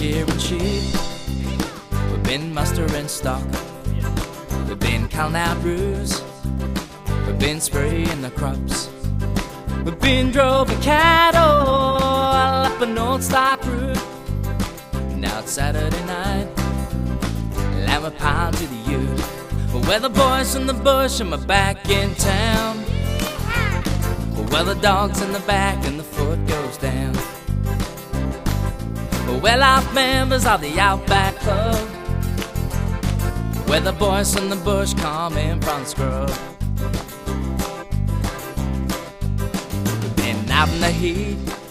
shearing sheep, we've been mustering stock, we've been counting out roos, we've been spraying the crops, we've been droving cattle up an old stock route. Now it's Saturday night, and we're piled to the ute, where the boys from the bush and we're back in town, where the dog's in the back and the foot goes down. Well, our members of the Outback Club, where the boys from the bush come in from the scrub. We've been out in the heat,